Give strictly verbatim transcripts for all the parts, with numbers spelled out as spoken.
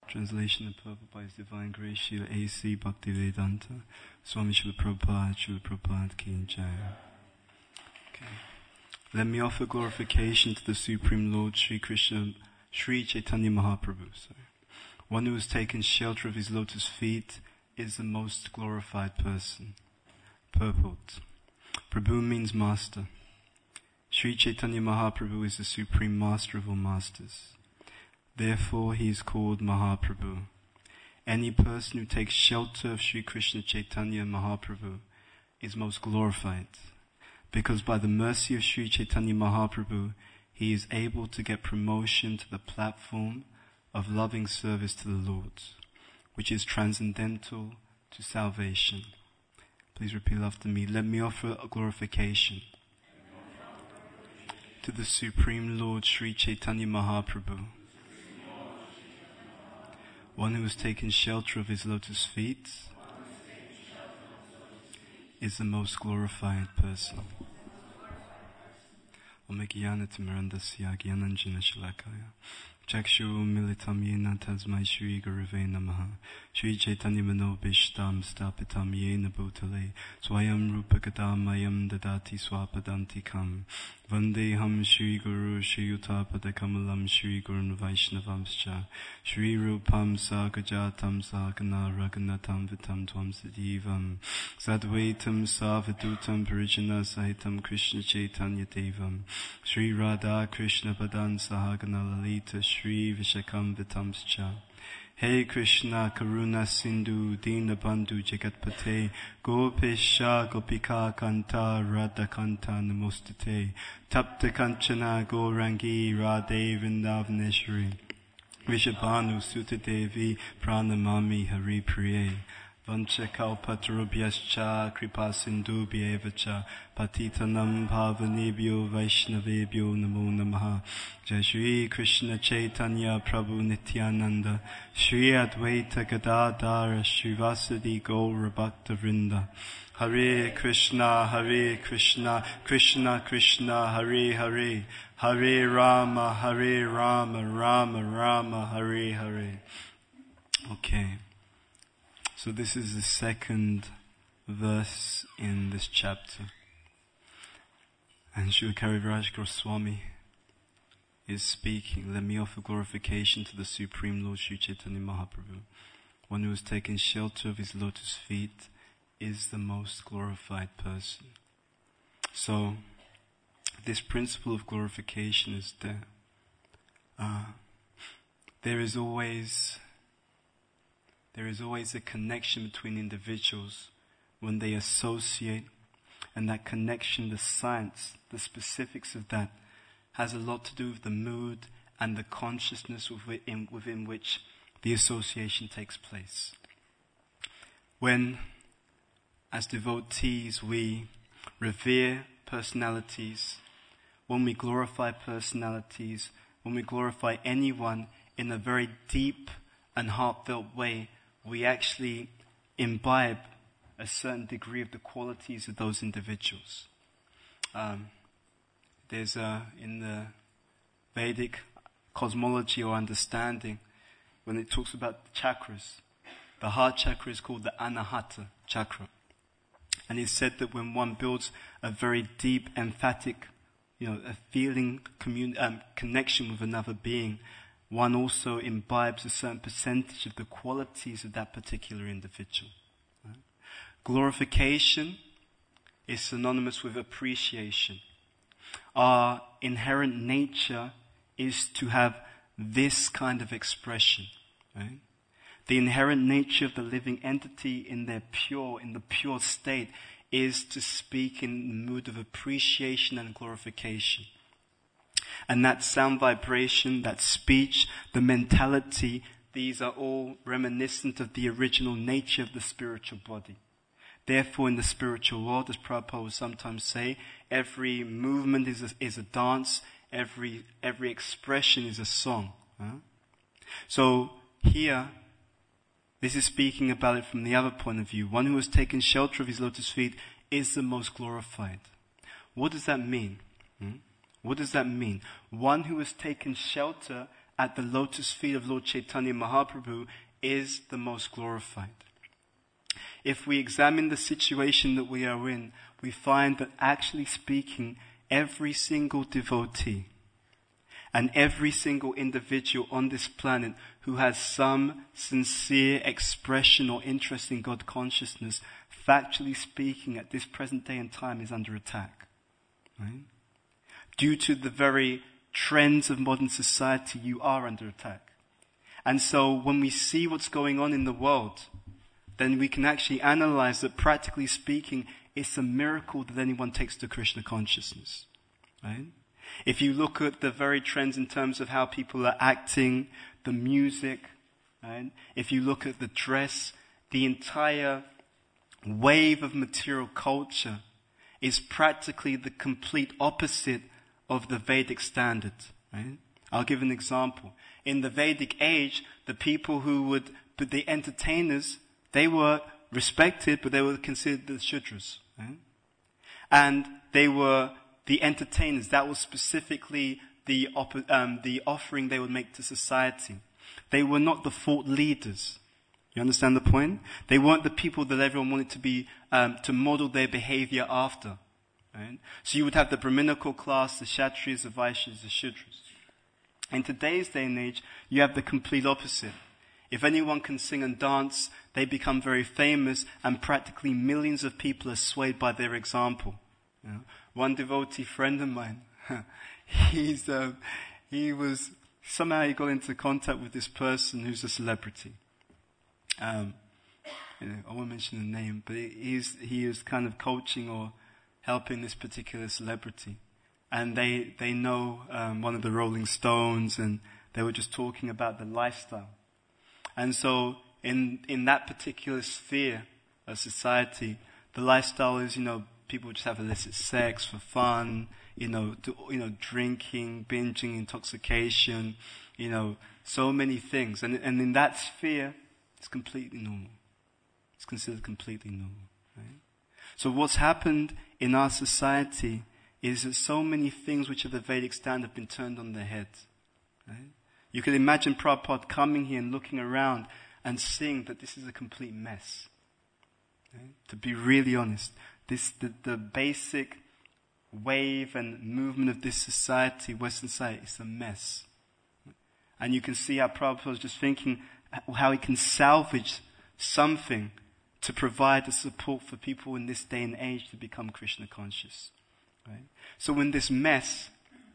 Translation and purport by His Divine Grace, Srila A C Bhaktivedanta, Swami Srila Prabhupada, Srila Prabhupada Ki Jai. Okay. Let me offer glorification to the Supreme Lord Sri Krishna, Sri Chaitanya Mahaprabhu. Sorry. One who has taken shelter of His lotus feet is the most glorified person. Purport. Prabhu means master. Sri Chaitanya Mahaprabhu is the supreme master of all masters. Therefore, he is called Mahaprabhu. Any person who takes shelter of Sri Krishna Chaitanya Mahaprabhu is most glorified, because by the mercy of Sri Chaitanya Mahaprabhu, he is able to get promotion to the platform of loving service to the Lord, which is transcendental to salvation. Please repeat after me. Let me offer a glorification to the Supreme Lord Sri Chaitanya Mahaprabhu, one who has taken shelter of His lotus feet is the most glorified person. Om Jnana-timirandasya Jnananjana Shalakaya Chakshu militam yena tasmai Shri Gurave Namaha Shri Chaitanya Manobishtam Stapitam yena bhutale Swayam Rupakadamayam Dadati Swapadantikam Vandeham Shri Guru Shri Utapada Kamalam Shri Gurun Vaishnavamscha Shri Rupam Sagajatam Sagana Raghunatam Vitam Tvam Sadivam Sadvaitam Savadutam Parijana Sahitam Krishna Chaitanya Devam Shri Radha Krishna Padan Sahagana Lalita Shri Vishakam Vitamscha. Hey Krishna Karuna Sindhu Dina Bandhu Jagatpate Gopisha Gopika Kanta Radha Kanta Namostate Tapta Kanchana Gorangi Radhe Vrindavaneshwari Rishabhanu Sutadevi Pranamami Hari Priye Vanchakalpatarubhyascha Kripa Sindhubhyevacha Patitanam Pavanebhyo Vaishnavebhyo Namo Namaha Jai Shri Krishna Chaitanya Prabhu Nityananda Shri Advaita Gadadhara Srivasadi Gaura Bhakta Vrinda Hare Krishna Hare Krishna Krishna Krishna Hare Hare Hare Rama Hare Rama Rama Rama Hare Hare. Okay. So this is the second verse in this chapter. And Srila Karivaraj Goswami is speaking, let me offer glorification to the Supreme Lord Sri Chaitanya Mahaprabhu. One who has taken shelter of His lotus feet is the most glorified person. So, this principle of glorification is there. Uh, there is always... There is always a connection between individuals when they associate, and that connection, the science, the specifics of that, has a lot to do with the mood and the consciousness within, within which the association takes place. When, as devotees, we revere personalities, when we glorify personalities, when we glorify anyone in a very deep and heartfelt way, we actually imbibe a certain degree of the qualities of those individuals. Um, there's a, in the Vedic cosmology or understanding, when it talks about the chakras, the heart chakra is called the Anahata chakra. And it's said that when one builds a very deep, emphatic, you know, a feeling, commun- um, connection with another being, one also imbibes a certain percentage of the qualities of that particular individual. Right? Glorification is synonymous with appreciation. Our inherent nature is to have this kind of expression. Right? The inherent nature of the living entity in their pure, in the pure state, is to speak in the mood of appreciation and glorification. And that sound vibration, that speech, the mentality, these are all reminiscent of the original nature of the spiritual body. Therefore, in the spiritual world, as Prabhupada would sometimes say, every movement is a, is a dance, every every expression is a song. Huh? So here, this is speaking about it from the other point of view. One who has taken shelter of His lotus feet is the most glorified. What does that mean? Hmm? What does that mean? One who has taken shelter at the lotus feet of Lord Chaitanya Mahaprabhu is the most glorified. If we examine the situation that we are in, we find that actually speaking, every single devotee and every single individual on this planet who has some sincere expression or interest in God consciousness, factually speaking, at this present day and time is under attack. Right? Due to the very trends of modern society, you are under attack. And so when we see what's going on in the world, then we can actually analyze that, practically speaking, it's a miracle that anyone takes to Krishna consciousness. Right? If you look at the very trends in terms of how people are acting, the music, right? If you look at the dress, the entire wave of material culture is practically the complete opposite of the Vedic standard. Right? I'll give an example. In the Vedic age, the people who would, but the entertainers, they were respected, but they were considered the Shudras. Right? And they were the entertainers. That was specifically the op- um, the offering they would make to society. They were not the thought leaders. You understand the point? They weren't the people that everyone wanted to be, um, to model their behavior after. Right? So you would have the Brahminical class, the Kshatriyas, the Vaishyas, the Shudras. In today's day and age, you have the complete opposite. If anyone can sing and dance, they become very famous, and practically millions of people are swayed by their example. You know? One devotee friend of mine, he's uh, he was somehow he got into contact with this person who's a celebrity. Um, you know, I won't mention the name, but he's he is kind of coaching or helping this particular celebrity, and they they know um, one of the Rolling Stones, and they were just talking about the lifestyle. And so in in that particular sphere of society, the lifestyle is, you know, people just have illicit sex for fun, you know, do, you know, drinking, binging, intoxication, you know, so many things. And and in that sphere, it's completely normal. It's considered completely normal. Right? So what's happened in our society is that so many things which are the Vedic standard have been turned on their head. Right? You can imagine Prabhupada coming here and looking around and seeing that this is a complete mess. Right? To be really honest, this the, the basic wave and movement of this society, Western society, is a mess. And you can see how Prabhupada was just thinking how he can salvage something to provide the support for people in this day and age to become Krishna conscious. Right? So in this mess,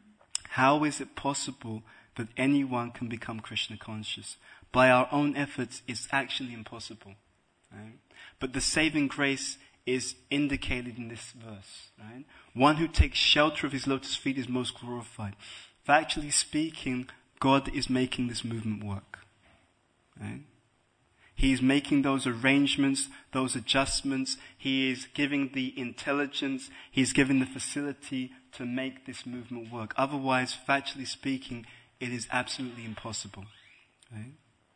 how is it possible that anyone can become Krishna conscious? By our own efforts, it's actually impossible. Right? But the saving grace is indicated in this verse. Right? One who takes shelter of his lotus feet is most glorified. Factually speaking, God is making this movement work. Right? He is making those arrangements, those adjustments. He is giving the intelligence. He is giving the facility to make this movement work. Otherwise, factually speaking, it is absolutely impossible. Right?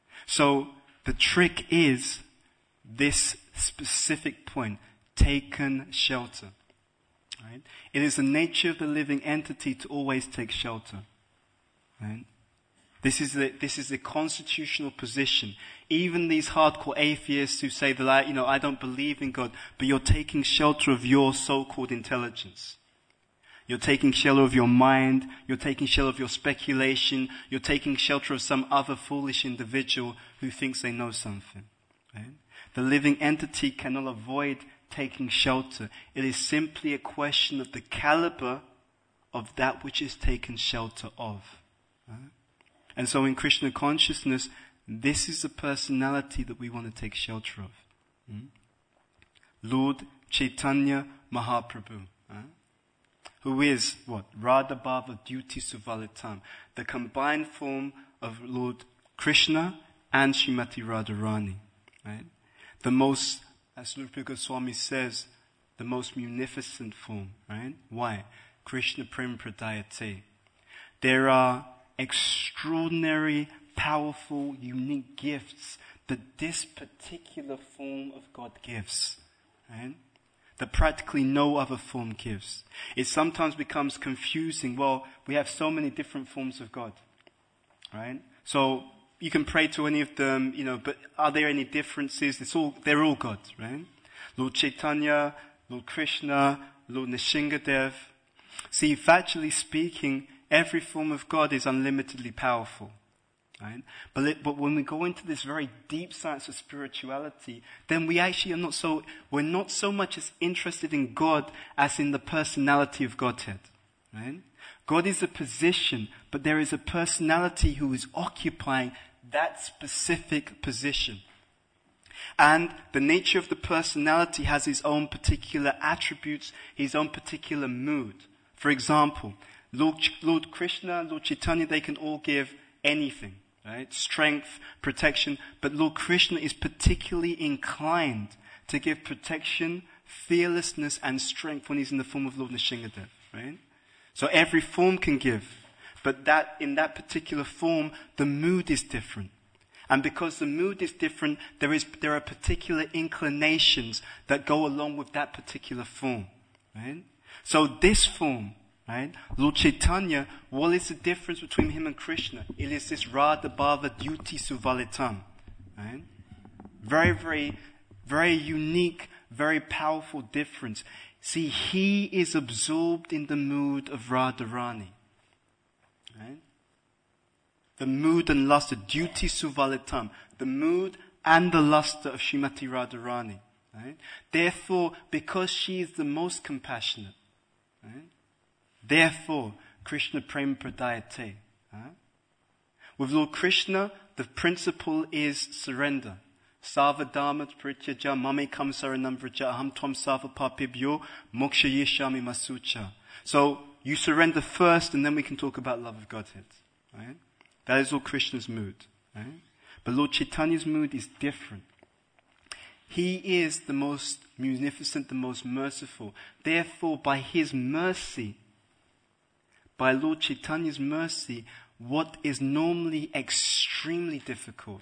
So the trick is this specific point, taken shelter. Right? It is the nature of the living entity to always take shelter. Right? This is the, this is the constitutional position. Even these hardcore atheists who say that I, you know, I don't believe in God, but you're taking shelter of your so-called intelligence. You're taking shelter of your mind. You're taking shelter of your speculation. You're taking shelter of some other foolish individual who thinks they know something. Right? The living entity cannot avoid taking shelter. It is simply a question of the caliber of that which is taken shelter of. Right? And so in Krishna consciousness, this is the personality that we want to take shelter of. Hmm? Lord Chaitanya Mahaprabhu. Huh? Who is what? Radha Bhava Duty Suvalitam. The combined form of Lord Krishna and Srimati Radharani. Right? The most, as Rupa Goswami says, the most munificent form. Right? Why? Krishna Prem Pradayate. There are extraordinary, powerful, unique gifts that this particular form of God gives. Right? That practically no other form gives. It sometimes becomes confusing. Well, we have so many different forms of God. right? So you can pray to any of them, you know, but are there any differences? It's all, they're all God, right? Lord Chaitanya, Lord Krishna, Lord Nishingadev. See, factually speaking, every form of God is unlimitedly powerful, right? But, it, but when we go into this very deep science of spirituality, then we actually are not so, we're not so much as interested in God as in the personality of Godhead, right? God is a position, but there is a personality who is occupying that specific position. And the nature of the personality has his own particular attributes, his own particular mood. For example, Lord, Lord Krishna, Lord Chaitanya, they can all give anything, right? Strength, protection. But Lord Krishna is particularly inclined to give protection, fearlessness, and strength when he's in the form of Lord Nishingadev, right? So every form can give, but that in that particular form, the mood is different. And because the mood is different, there is there are particular inclinations that go along with that particular form, right? So this form, right, Lord Chaitanya, what is the difference between him and Krishna? It is this Radha Bhava Dyuti Suvalitam, right? Very, very, very unique, very powerful difference. See, he is absorbed in the mood of Radharani. Right? The mood and luster, duty suvalitam, the mood and the luster of Srimati Radharani. Right? Therefore, because she is the most compassionate, right? Therefore, Krishna Prema Pradayate. Right? With Lord Krishna, the principle is surrender. Savadharmat prityaja mamekam saranam vraja aham tvam sava papibhyo moksha yeshami masucha. So you surrender first and then we can talk about love of Godhead. Right? That is Lord Krishna's mood. Right? But Lord Chaitanya's mood is different. He is the most munificent, the most merciful. Therefore, by his mercy, by Lord Chaitanya's mercy, what is normally extremely difficult,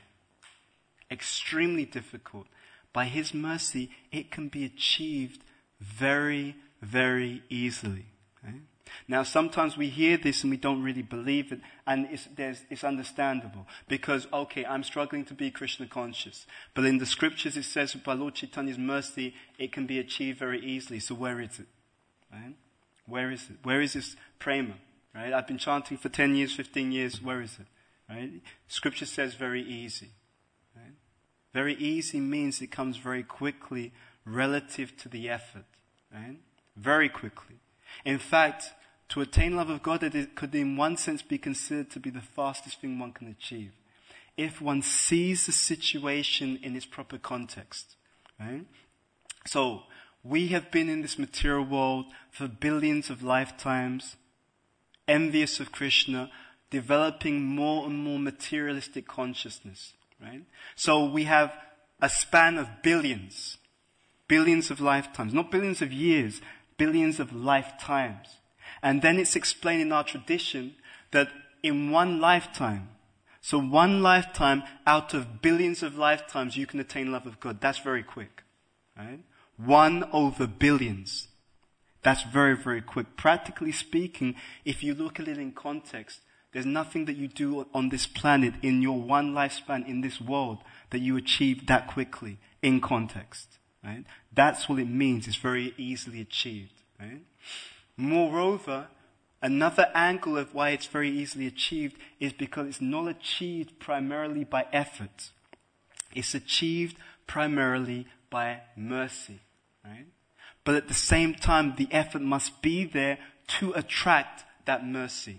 extremely difficult, by his mercy, it can be achieved very, very easily. Right? Now, sometimes we hear this and we don't really believe it, and it's, there's, it's understandable. Because, okay, I'm struggling to be Krishna conscious. But in the scriptures it says, by Lord Chaitanya's mercy, it can be achieved very easily. So where is it? Right? Where is it? Where is this prema? Right? I've been chanting for ten years, fifteen years. Where is it? Right? Scripture says very easy. Right? Very easy means it comes very quickly relative to the effort. Right? Very quickly. In fact, to attain love of God, it could in one sense be considered to be the fastest thing one can achieve. If one sees the situation in its proper context. Right? So, we have been in this material world for billions of lifetimes, envious of Krishna, developing more and more materialistic consciousness. Right? So we have a span of billions, billions of lifetimes, not billions of years, billions of lifetimes. And then it's explained in our tradition that in one lifetime, so one lifetime out of billions of lifetimes, you can attain love of God. That's very quick. Right? One over billions. That's very, very quick. Practically speaking, if you look at it in context, there's nothing that you do on this planet in your one lifespan in this world that you achieve that quickly in context. Right? That's what it means. It's very easily achieved. Right? Moreover, another angle of why it's very easily achieved is because it's not achieved primarily by effort. It's achieved primarily by mercy. Right? But at the same time, the effort must be there to attract that mercy.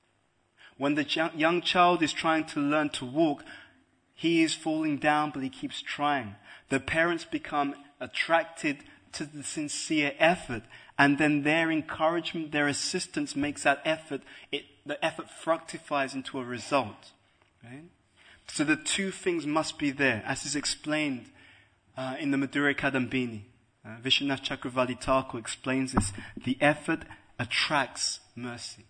When the young child is trying to learn to walk, he is falling down, but he keeps trying. The parents become attracted to the sincere effort, and then their encouragement, their assistance makes that effort, it, the effort fructifies into a result. Right? So the two things must be there, as is explained uh, in the Madhurya Kadambini. Uh, Vishwanath Chakravarti Thakur explains this. The effort attracts mercy.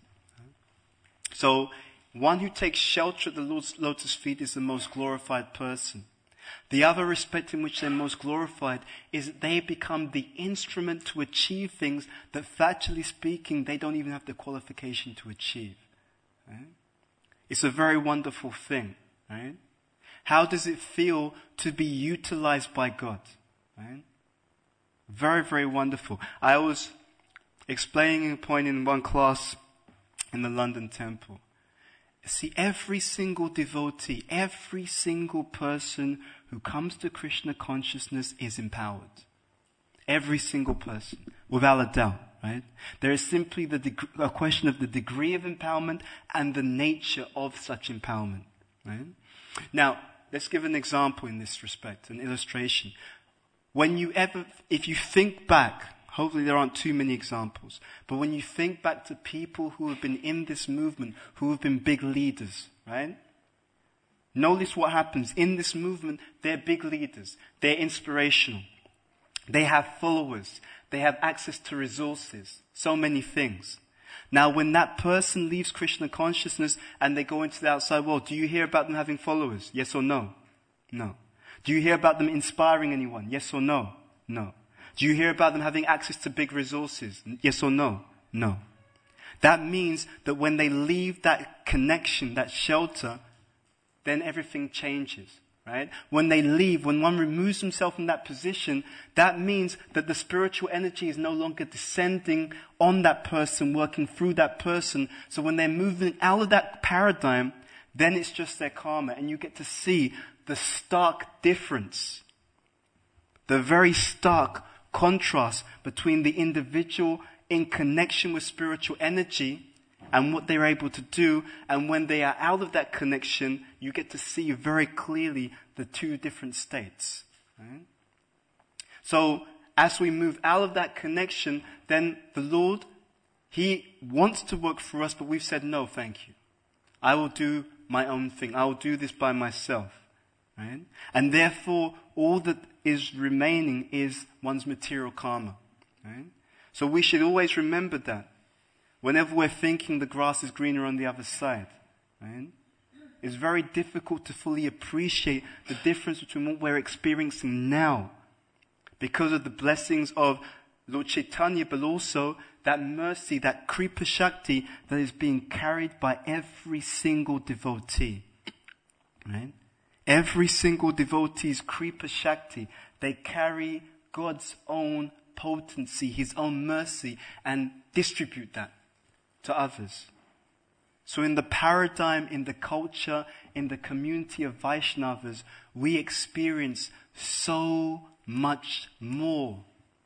So, one who takes shelter at the Lord's lotus feet is the most glorified person. The other respect in which they're most glorified is that they become the instrument to achieve things that, factually speaking, they don't even have the qualification to achieve. Right? It's a very wonderful thing, right? How does it feel to be utilized by God, right? Very, very wonderful. I was explaining a point in one class in the London Temple. See, every single devotee, every single person who comes to Krishna consciousness is empowered. Every single person, without a doubt, right? There is simply the deg- a question of the degree of empowerment and the nature of such empowerment, right? Now, let's give an example in this respect, an illustration. When you ever, if you think back, hopefully there aren't too many examples, but when you think back to people who have been in this movement, who have been big leaders, right? Notice what happens. In this movement, they're big leaders. They're inspirational. They have followers. They have access to resources. So many things. Now, when that person leaves Krishna consciousness and they go into the outside world, do you hear about them having followers? Yes or no? No. Do you hear about them inspiring anyone? Yes or no? No. Do you hear about them having access to big resources? Yes or no? No. That means that when they leave that connection, that shelter, then everything changes, right? When they leave, when one removes himself from that position, that means that the spiritual energy is no longer descending on that person, working through that person. So when they're moving out of that paradigm, then it's just their karma, and you get to see the stark difference, the very stark contrast between the individual in connection with spiritual energy and what they're able to do, and when they are out of that connection, you get to see very clearly the two different states. Right? So, as we move out of that connection, then the Lord, He wants to work for us, but we've said, no, thank you. I will do my own thing. I will do this by myself. Right? And therefore, all that is remaining is one's material karma. Right? So we should always remember that. Whenever we're thinking the grass is greener on the other side, right? It's very difficult to fully appreciate the difference between what we're experiencing now because of the blessings of Lord Chaitanya, but also that mercy, that Kripa Shakti that is being carried by every single devotee. Right? Every single devotee's Kripa Shakti, they carry God's own potency, His own mercy, and distribute that to others. So in the paradigm, in the culture, in the community of Vaishnavas, we experience so much more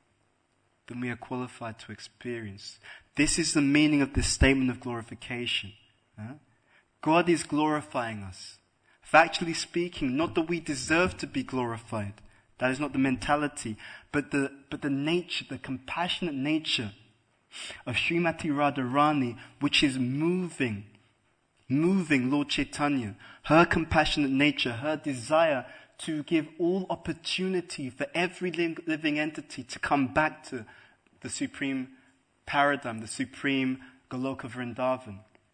than we are qualified to experience. This is the meaning of this statement of glorification. Huh? God is glorifying us. Factually speaking, not that we deserve to be glorified. That is not the mentality, but the, but the nature, the compassionate nature of Srimati Radharani, which is moving, moving Lord Chaitanya, her compassionate nature, her desire to give all opportunity for every living entity to come back to the supreme paradigm, the supreme Goloka Vrindavan.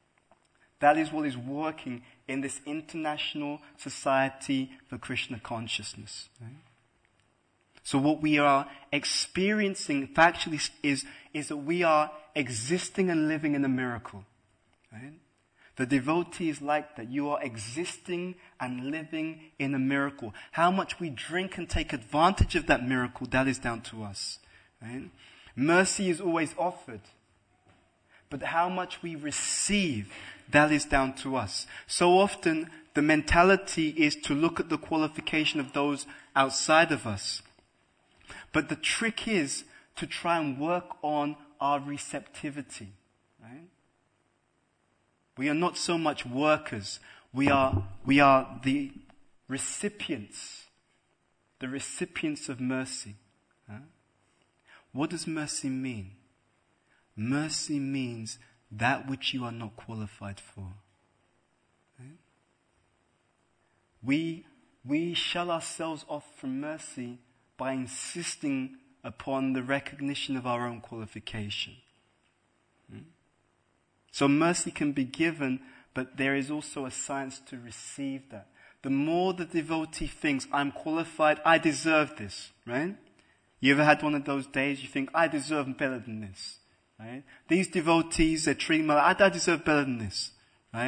That is what is working in this international society for Krishna consciousness. Right? So what we are experiencing factually is, is that we are existing and living in a miracle. Right? The devotee is like that. You are existing and living in a miracle. How much we drink and take advantage of that miracle, that is down to us. Right? Mercy is always offered. But how much we receive, that is down to us. So often, the mentality is to look at the qualification of those outside of us. But the trick is to try and work on our receptivity. Right? We are not so much workers. We are, we are the recipients. The recipients of mercy. Huh? What does mercy mean? Mercy means that which you are not qualified for. Right? We, we shut ourselves off from mercy by insisting upon the recognition of our own qualification. Hmm? So mercy can be given, but there is also a science to receive that. The more the devotee thinks, I'm qualified, I deserve this, right? You ever had one of those days you think, I deserve better than this, right? These devotees, they're treating me like, I deserve better than this, right?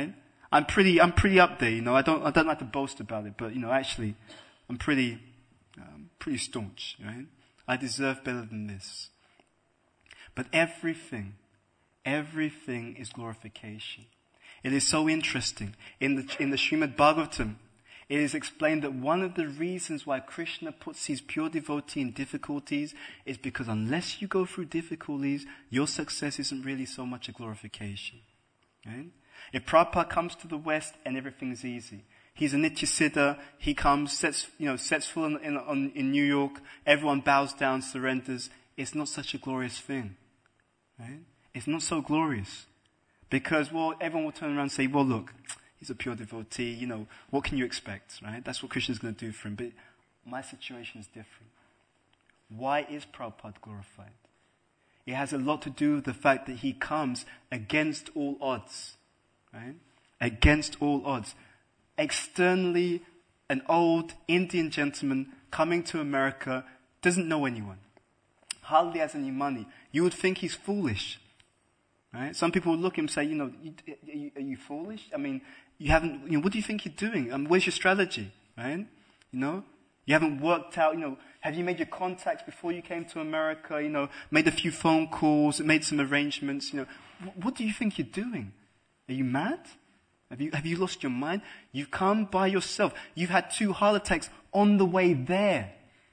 I'm pretty, I'm pretty up there, you know. I don't, I don't like to boast about it, but, you know, actually, I'm pretty, um, pretty staunch, right? I deserve better than this. But everything, everything is glorification. It is so interesting. In the, in the Srimad Bhagavatam, it is explained that one of the reasons why Krishna puts his pure devotee in difficulties is because unless you go through difficulties, your success isn't really so much a glorification. Right? If Prabhupada comes to the West and everything's easy, he's a Nityasiddha, he comes, sets, you know, sets full in, in, on, in New York, everyone bows down, surrenders, it's not such a glorious thing. Right? It's not so glorious. Because, well, everyone will turn around and say, well, look, he's a pure devotee, you know, what can you expect, right? That's what Krishna's going to do for him. But my situation is different. Why is Prabhupada glorified? It has a lot to do with the fact that he comes against all odds, right? Against all odds. Externally, an old Indian gentleman coming to America doesn't know anyone. Hardly has any money. You would think he's foolish. Right? Some people would look at him and say, you know, are you, are you foolish? I mean, you haven't, you know, what do you think you're doing? Um, where's your strategy? Right? You know, you haven't worked out, you know, have you made your contacts before you came to America? You know, made a few phone calls, made some arrangements, you know. W- what do you think you're doing? Are you mad? Have you, have you lost your mind? You've come by yourself. You've had two heart attacks on the way there.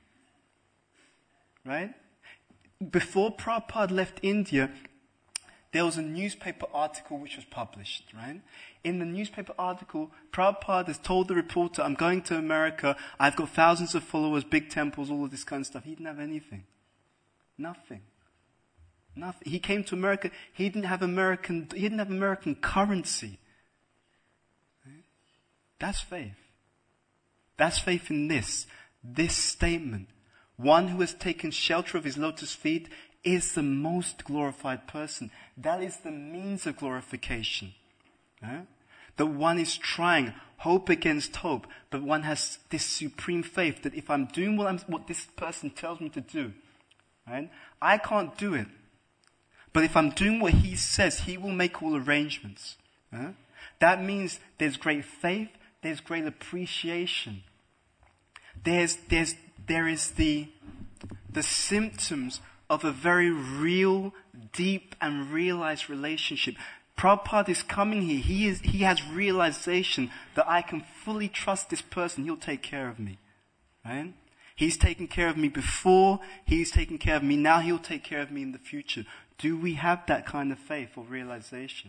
Right? Before Prabhupada left India, there was a newspaper article which was published, right? In the newspaper article, Prabhupada has told the reporter, I'm going to America, I've got thousands of followers, big temples, all of this kind of stuff. He didn't have anything. Nothing. Nothing. He came to America, he didn't have American, he didn't have American currency. Right? That's faith. That's faith in this, this statement. One who has taken shelter of his lotus feet is the most glorified person. That is the means of glorification. Right? That one is trying, hope against hope, but one has this supreme faith that if I'm doing what, I'm, what this person tells me to do, right? I can't do it. But if I'm doing what he says, he will make all arrangements. Right? That means there's great faith, there's great appreciation. There's, there's, there is the, the symptoms of a very real, deep and realized relationship. Prabhupada is coming here. He is, he has realization that I can fully trust this person. He'll take care of me. Right? He's taken care of me before. He's taken care of me now. He'll take care of me in the future. Do we have that kind of faith or realization?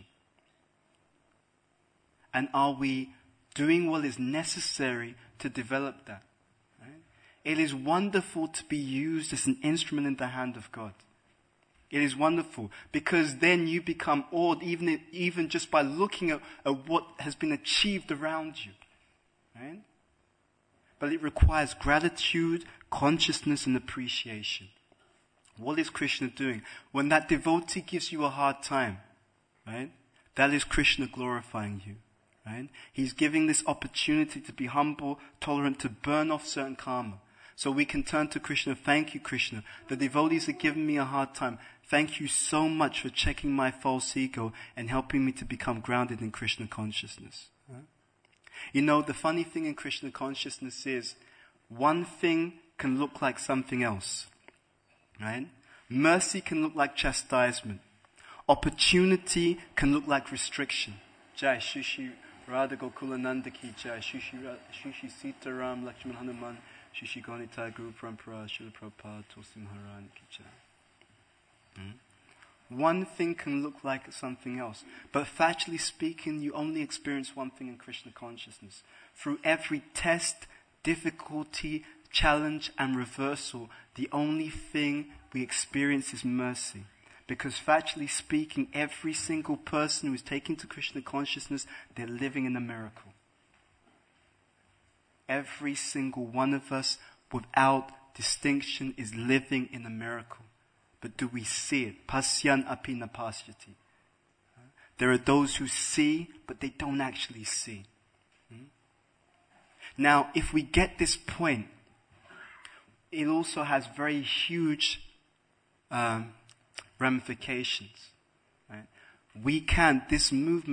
And are we doing what is necessary to develop that? It is wonderful to be used as an instrument in the hand of God. It is wonderful because then you become awed even, even just by looking at, at what has been achieved around you. Right? But it requires gratitude, consciousness and appreciation. What is Krishna doing? When that devotee gives you a hard time, right? That is Krishna glorifying you. Right? He's giving this opportunity to be humble, tolerant, to burn off certain karma. So we can turn to Krishna. Thank you, Krishna. The devotees are giving me a hard time. Thank you so much for checking my false ego and helping me to become grounded in Krishna consciousness. Right? You know, the funny thing in Krishna consciousness is one thing can look like something else. Right? Mercy can look like chastisement. Opportunity can look like restriction. Jai Shushi Radha Gokulananda ki Jai Shushi Shushi Sitaram Lakshman Hanuman Shishi Gaunita Guru Parampara Srila Prabhupada Tulsi Maharani ki Jai. Hmm? One thing can look like something else. But factually speaking, you only experience one thing in Krishna consciousness. Through every test, difficulty, challenge and reversal, the only thing we experience is mercy. Because factually speaking, every single person who is taken to Krishna consciousness, they're living in a miracle. Every single one of us, without distinction, is living in a miracle. But do we see it? Pasyan api na pasyati. There are those who see, but they don't actually see. Now, if we get this point, it also has very huge um, ramifications. Right? We can, this movement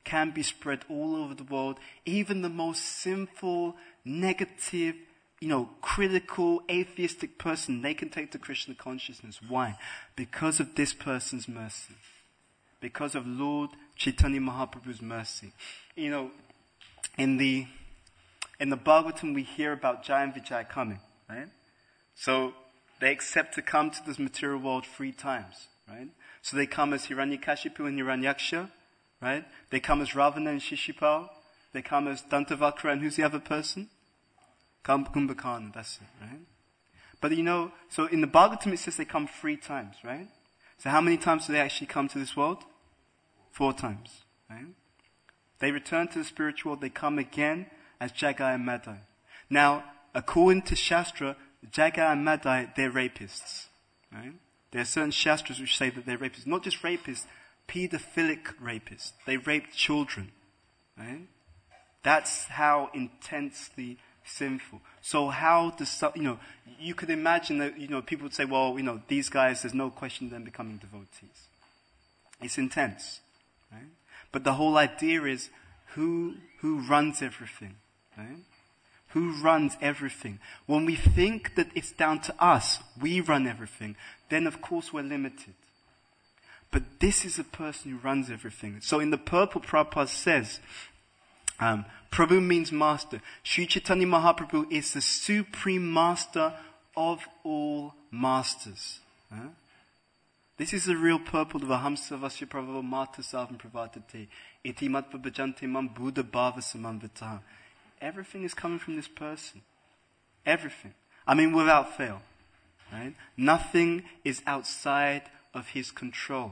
can be spread all over the world. Even the most sinful, negative, you know, critical, atheistic person, they can take to Krishna consciousness. Why? Because of this person's mercy. Because of Lord Chaitanya Mahaprabhu's mercy. You know, in the in the Bhagavatam we hear about Jai and Vijay coming, right? So they accept to come to this material world three times, right? So they come as Hiranyakashipu and Hiranyaksha, right? They come as Ravana and Shishupal. They come as Dantavakra, and who's the other person? Kumbhakarna, that's it, right? But you know, so in the Bhagavatam it says they come three times, right? So how many times do they actually come to this world? Four times, right? They return to the spiritual world, they come again as Jagai and Madai. Now, according to Shastra, Jagai and Madai, they're rapists, right? There are certain Shastras which say that they're rapists. Not just rapists, pedophilic rapists. They rape children, right? That's how intensely sinful. So how does, you know, you could imagine that, you know, people would say, well, you know, these guys, there's no question of them becoming devotees. It's intense, right? But the whole idea is who, who runs everything, right? Who runs everything? When we think that it's down to us, we run everything, then of course we're limited. But this is a person who runs everything. So in the purple, Prabhupada says, um, Prabhu means master. Sri Chaitanya Mahaprabhu is the supreme master of all masters. Huh? This is the real purport of Ahamsa Vasya Prabhu Mata Savam Pravatate Iti Matva Bhajante Mam Buddha Bhava Samamvita. Everything is coming from this person. Everything. I mean, without fail. Right? Nothing is outside of his control.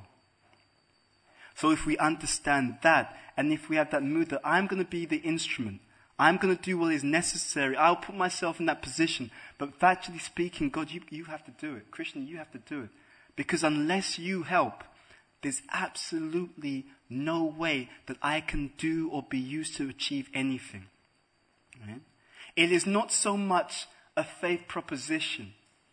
So if we understand that, and if we have that mood that I'm going to be the instrument, I'm going to do what is necessary, I'll put myself in that position. But factually speaking, God, you, you have to do it. Krishna, you have to do it. Because unless you help, there's absolutely no way that I can do or be used to achieve anything. Right? It is not so much a faith proposition.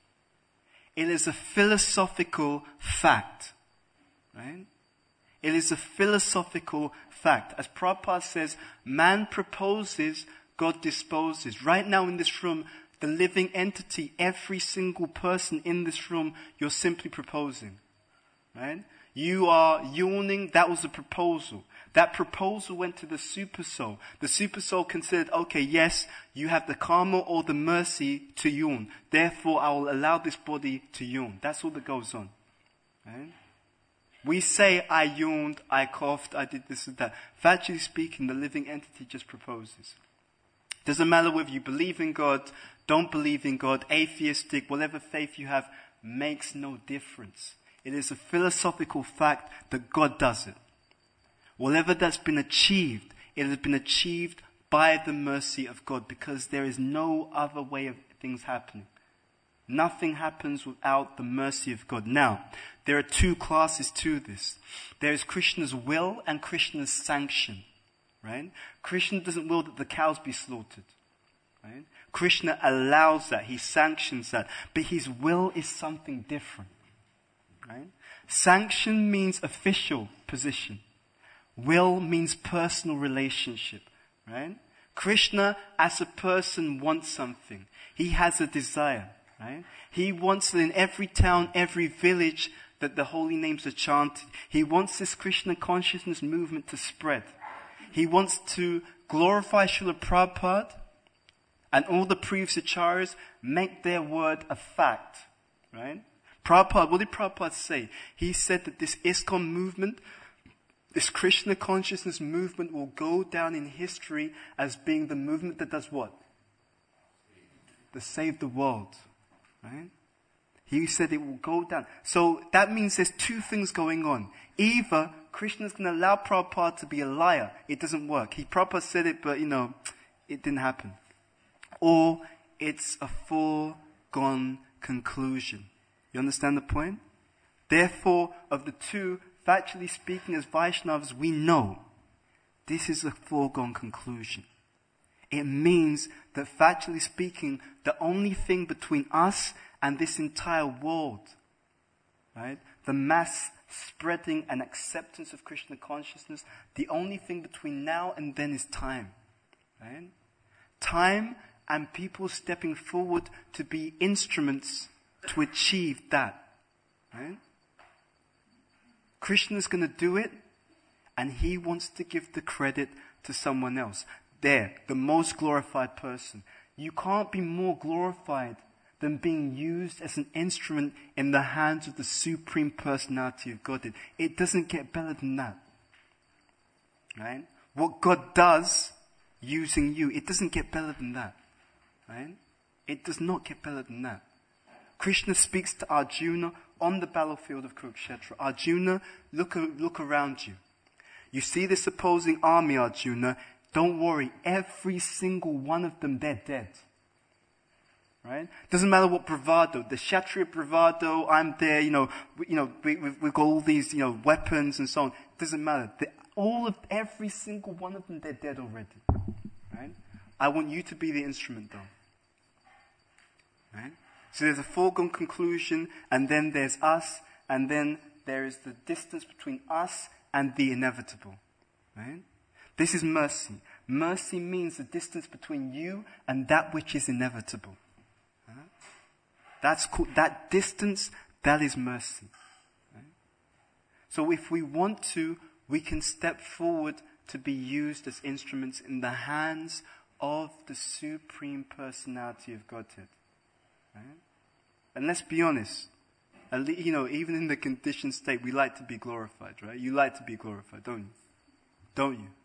It is a philosophical fact. Right? It is a philosophical fact. As Prabhupada says, man proposes, God disposes. Right now in this room, the living entity, every single person in this room, you're simply proposing. Right? You are yawning, that was a proposal. That proposal went to the super soul. The super soul considered, okay, yes, you have the karma or the mercy to yawn. Therefore, I will allow this body to yawn. That's all that goes on. Right? We say, I yawned, I coughed, I did this and that. Factually speaking, the living entity just proposes. Doesn't matter whether you believe in God, don't believe in God, atheistic, whatever faith you have, makes no difference. It is a philosophical fact that God does it. Whatever that's been achieved, it has been achieved by the mercy of God, because there is no other way of things happening. Nothing happens without the mercy of God. Now, there are two classes to this. There is Krishna's will and Krishna's sanction. Right? Krishna doesn't will that the cows be slaughtered. Right? Krishna allows that. He sanctions that. But his will is something different. Right? Sanction means official position. Will means personal relationship. Right? Krishna, as a person, wants something. He has a desire. Right? He wants that in every town, every village, that the holy names are chanted. He wants this Krishna consciousness movement to spread. He wants to glorify Srila Prabhupada and all the previous acharyas, make their word a fact. Right? Prabhupada, what did Prabhupada say? He said that this ISKCON movement, this Krishna consciousness movement, will go down in history as being the movement that does what? To save the world. Right? He said it will go down. So that means there's two things going on. Either Krishna's going to allow Prabhupada to be a liar. It doesn't work. He Prabhupada said it, but you know, it didn't happen. Or it's a foregone conclusion. You understand the point? Therefore, of the two, factually speaking, as Vaishnavas, we know this is a foregone conclusion. It means that factually speaking, the only thing between us and this entire world, right, the mass spreading an acceptance of Krishna consciousness, the only thing between now and then is time. Right? Time and people stepping forward to be instruments to achieve that. Right? Krishna's going to do it, and he wants to give the credit to someone else. There, the most glorified person. You can't be more glorified than being used as an instrument in the hands of the Supreme Personality of Godhead. It doesn't get better than that. Right? What God does using you, it doesn't get better than that. Right? It does not get better than that. Krishna speaks to Arjuna on the battlefield of Kurukshetra. Arjuna, look, look around you. You see this opposing army, Arjuna. Don't worry, every single one of them, they're dead. Right? Doesn't matter what bravado, the Kshatriya bravado, I'm there, you know, we, you know, we, we've, we've got all these, you know, weapons and so on. Doesn't matter. The, all of, every single one of them, they're dead already. Right? I want you to be the instrument though. Right? So there's a foregone conclusion, and then there's us, and then there is the distance between us and the inevitable. Right? This is mercy. Mercy means the distance between you and that which is inevitable. Right? That's called, that distance, that is mercy. Right? So if we want to, we can step forward to be used as instruments in the hands of the Supreme Personality of Godhead. Right? And let's be honest, you know, even in the conditioned state, we like to be glorified, right? You like to be glorified, don't you? Don't you?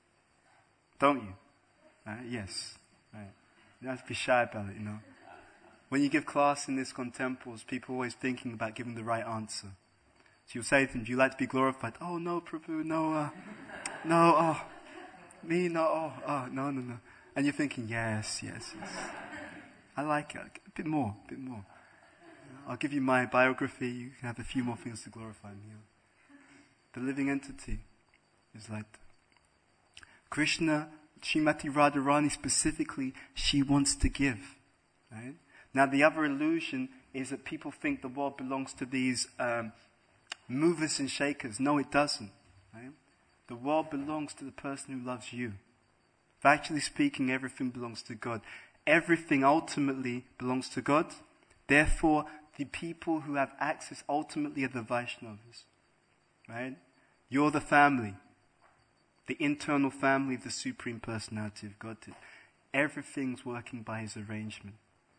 Don't you? Right? Yes. Right. You don't have to be shy about it, you know. When you give class in ISKCON temples, people are always thinking about giving the right answer. So you'll say to them, do you like to be glorified? Oh, no, Prabhu, no, uh, no, oh, me, no, oh, oh, no, no, no. And you're thinking, yes, yes, yes. I like it. A bit more, a bit more. I'll give you my biography. You can have a few more things to glorify me. The living entity is like that. Krishna, Srimati Radharani specifically, she wants to give. Right? Now the other illusion is that people think the world belongs to these um, movers and shakers. No, it doesn't. Right? The world belongs to the person who loves you. Factually speaking, everything belongs to God. Everything ultimately belongs to God. Therefore, the people who have access ultimately are the Vaishnavas. Right? You're the family. The internal family of the Supreme Personality of Godhead. Everything's working by his arrangement.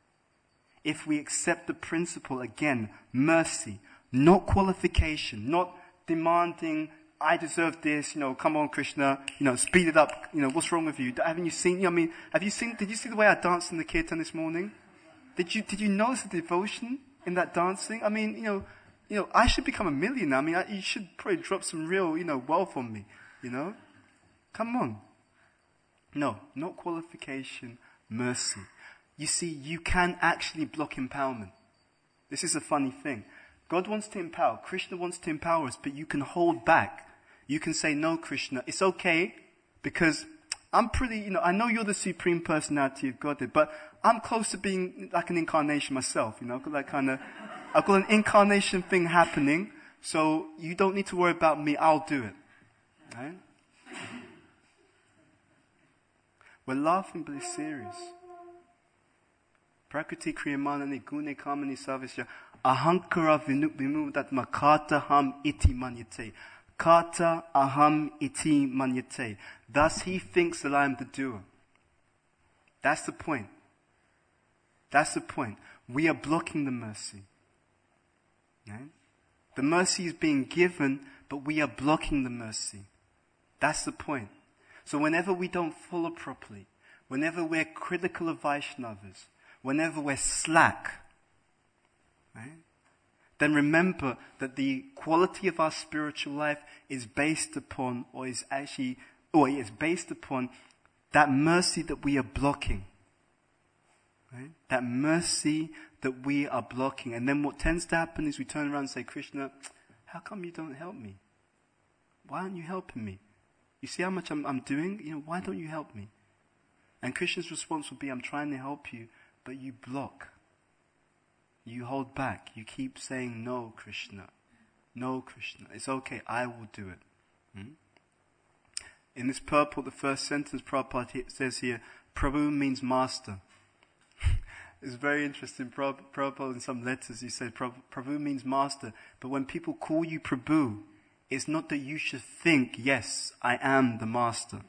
If we accept the principle, again, mercy, not qualification, not demanding, I deserve this, you know, come on Krishna, you know, speed it up, you know, what's wrong with you? Haven't you seen, I mean, have you seen, did you see the way I danced in the kirtan this morning? Did you, did you notice the devotion in that dancing? I mean, you know, you know, I should become a millionaire. I mean, I, you should probably drop some real, you know, wealth on me, you know? Come on. No, not qualification, mercy. You see, you can actually block empowerment. This is a funny thing. God wants to empower. Krishna wants to empower us, but you can hold back. You can say, no, Krishna, it's okay, because I'm pretty, you know, I know you're the Supreme Personality of Godhead, but I'm close to being like an incarnation myself, you know, I've got that kind of, I've got an incarnation thing happening, so you don't need to worry about me, I'll do it. Right? We're laughing, but it's serious. Prakriti kriyamanani gune kamani savisya ahankara vimudatma kata ham iti manyate. Kata aham iti manyate. Thus he thinks that I am the doer. That's the point. That's the point. We are blocking the mercy. Right? The mercy is being given, but we are blocking the mercy. That's the point. So whenever we don't follow properly, whenever we're critical of Vaishnavas, whenever we're slack, right, then remember that the quality of our spiritual life is based upon, or is actually, or is based upon that mercy that we are blocking. Right? That mercy that we are blocking. And then what tends to happen is we turn around and say, Krishna, how come you don't help me? Why aren't you helping me? You see how much I'm, I'm doing? You know, why don't you help me? And Krishna's response would be, I'm trying to help you, but you block. You hold back. You keep saying, no, Krishna. No, Krishna, it's okay, I will do it. Hmm? In this purport, the first sentence Prabhupada says here, Prabhu means master. It's very interesting. Prabhupada in some letters, he said, Prabhu means master. But when people call you Prabhu, it's not that you should think, yes, I am the master.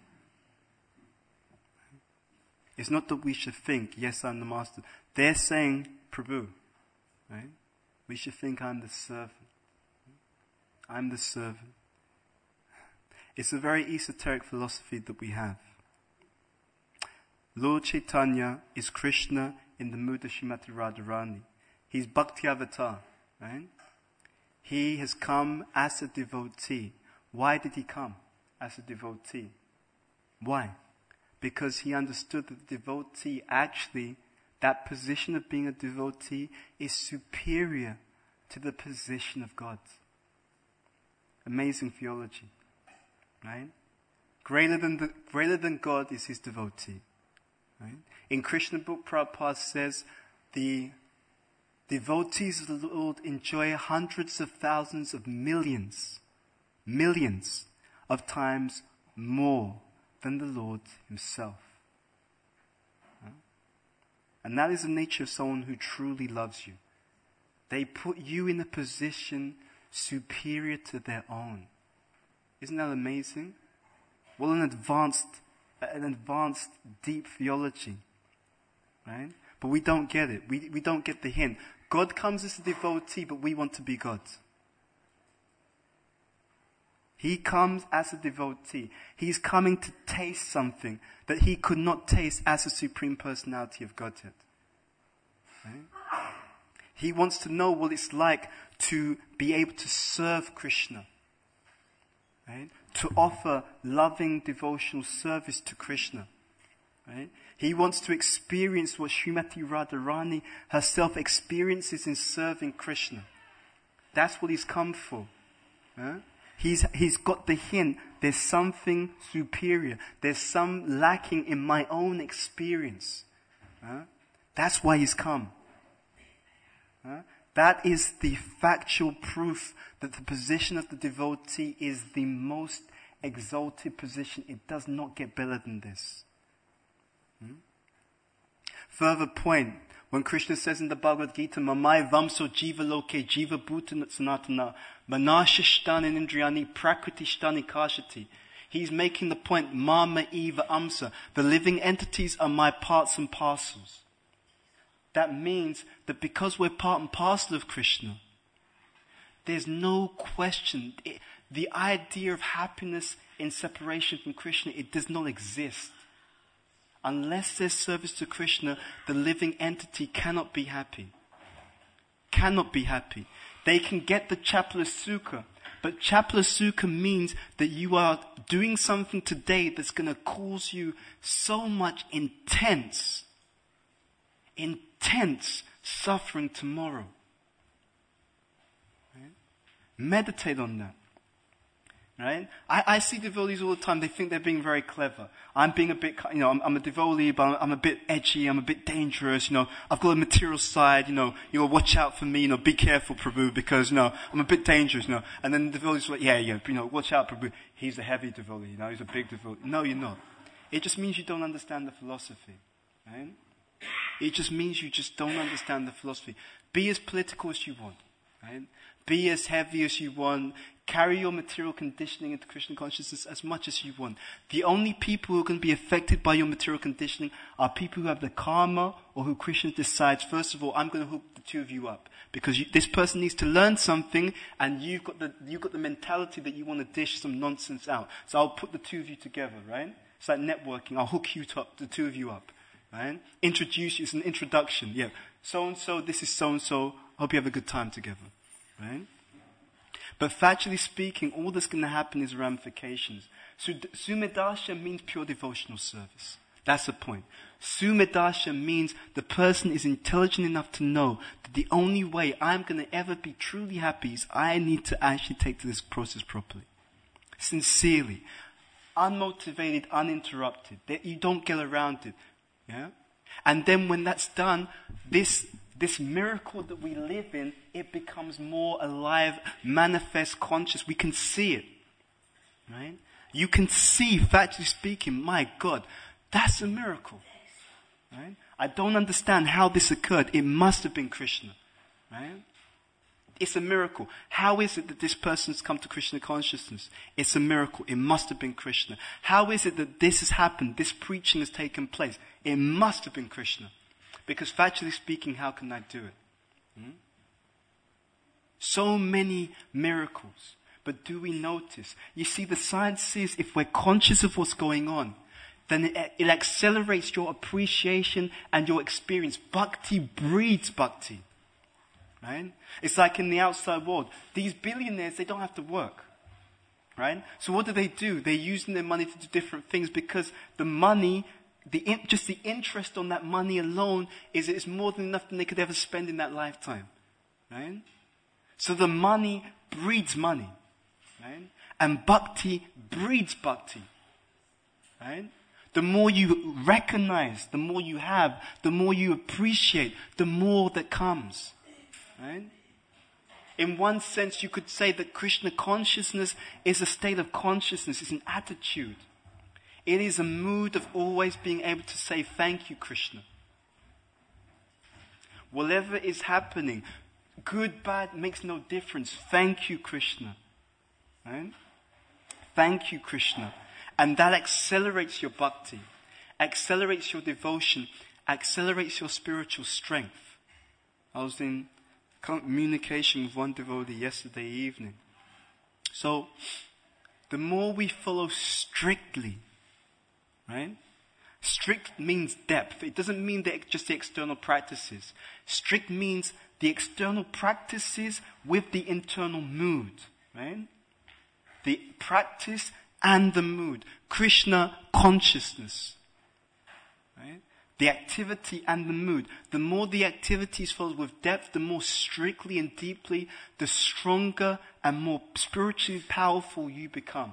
It's not that we should think, yes, I'm the master. They're saying Prabhu, right? We should think I'm the servant. I'm the servant. It's a very esoteric philosophy that we have. Lord Chaitanya is Krishna in the mood of Srimati Radharani. He's Bhakti Avatar, right? He has come as a devotee. Why did he come as a devotee? Why? Because he understood that the devotee actually, that position of being a devotee is superior to the position of God. Amazing theology, right? Greater than the, greater than God is his devotee. Right? In Krishna book, Prabhupada says the devotees of the Lord enjoy hundreds of thousands of millions, millions of times more than the Lord himself. Right? And that is the nature of someone who truly loves you. They put you in a position superior to their own. Isn't that amazing? What an advanced, an advanced, deep theology, right? But we don't get it. We we don't get the hint. God comes as a devotee, but we want to be God. He comes as a devotee. He's coming to taste something that he could not taste as a Supreme Personality of Godhead. Right? He wants to know what it's like to be able to serve Krishna. Right? To offer loving devotional service to Krishna. Right? He wants to experience what Srimati Radharani herself experiences in serving Krishna. That's what he's come for. Huh? He's, he's got the hint, there's something superior. There's some lacking in my own experience. Huh? That's why he's come. Huh? That is the factual proof that the position of the devotee is the most exalted position. It does not get better than this. Hmm? Further point, when Krishna says in the Bhagavad Gita, Mamai vamso jiva loke jiva bhutana sanatana manashashtani indriyani prakritishtani kashati. He's making the point, mama eva amsa. The living entities are my parts and parcels. That means that because we're part and parcel of Krishna, there's no question. It, the idea of happiness in separation from Krishna, it does not exist. Unless there's service to Krishna, the living entity cannot be happy. Cannot be happy. They can get the Chapala Sukha, but Chapala Sukha means that you are doing something today that's going to cause you so much intense, intense suffering tomorrow. Right? Meditate on that. Right? I, I see devotees all the time. They think they're being very clever. I'm being a bit, you know, I'm, I'm a devotee, but I'm, I'm a bit edgy. I'm a bit dangerous. You know, I've got a material side. You know, you know, watch out for me. You know, be careful, Prabhu, because you know I'm a bit dangerous. You know, and then the devotees are like, yeah, yeah, you know, watch out, Prabhu. He's a heavy devotee. You know, he's a big devotee. No, you're not. It just means you don't understand the philosophy. Right? It just means you just don't understand the philosophy. Be as political as you want. Right? Be as heavy as you want. Carry your material conditioning into Krishna consciousness as much as you want. The only people who are going to be affected by your material conditioning are people who have the karma or who Krishna decides, first of all, I'm going to hook the two of you up. Because you, this person needs to learn something and you've got the, you've got the mentality that you want to dish some nonsense out. So I'll put the two of you together, right? It's like networking. I'll hook you up, the two of you up, right? Introduce you. It's an introduction. Yeah. So-and-so, this is so-and-so. Hope you have a good time together, right? But factually speaking, all that's going to happen is ramifications. So, Sumedasha means pure devotional service. That's the point. Sumedasha means the person is intelligent enough to know that the only way I'm going to ever be truly happy is I need to actually take to this process properly. Sincerely. Unmotivated, uninterrupted. That you don't get around it. Yeah? And then when that's done, this this miracle that we live in, it becomes more alive, manifest, conscious. We can see it, right? You can see, factually speaking, my God, that's a miracle, right? I don't understand how this occurred. It must have been Krishna, right? It's a miracle. How is it that this person's come to Krishna consciousness? It's a miracle. It must have been Krishna. How is it that this has happened? This preaching has taken place. It must have been Krishna. Because factually speaking, how can I do it? Hmm? So many miracles. But do we notice? You see, the science says if we're conscious of what's going on, then it, it accelerates your appreciation and your experience. Bhakti breeds bhakti. Right? It's like in the outside world. These billionaires, they don't have to work. Right? So what do they do? They're using their money to do different things because the money, the in, just the interest on that money alone is it's more than enough than they could ever spend in that lifetime. Right? So the money breeds money. Right? And bhakti breeds bhakti. Right? The more you recognize, the more you have, the more you appreciate, the more that comes. Right? In one sense, you could say that Krishna consciousness is a state of consciousness, it's an attitude. It is a mood of always being able to say, thank you, Krishna. Whatever is happening, good, bad, makes no difference. Thank you, Krishna. Right? Thank you, Krishna. And that accelerates your bhakti, accelerates your devotion, accelerates your spiritual strength. I was in communication with one devotee yesterday evening. So, the more we follow strictly, right? Strict means depth. It doesn't mean that just the external practices. Strict means the external practices with the internal mood, right? The practice and the mood. Krishna consciousness, right? The activity and the mood. The more the activity is followed with depth, the more strictly and deeply, the stronger and more spiritually powerful you become.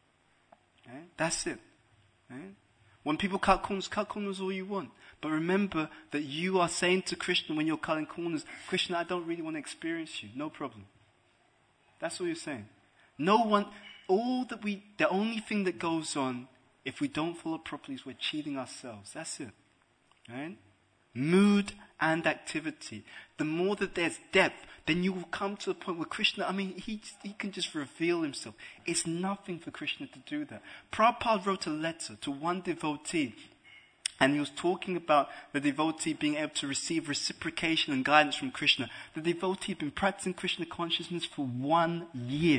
Right? That's it. Right? When people cut corners, cut corners all you want. But remember that you are saying to Krishna when you're cutting corners, Krishna, I don't really want to experience you. No problem. That's all you're saying. No one, all that we, the only thing that goes on if we don't follow properly is we're cheating ourselves. That's it. Right? Mood and activity. The more that there's depth, then you will come to a point where Krishna, I mean, he, he can just reveal himself. It's nothing for Krishna to do that. Prabhupada wrote a letter to one devotee, and he was talking about the devotee being able to receive reciprocation and guidance from Krishna. The devotee had been practicing Krishna consciousness for one year.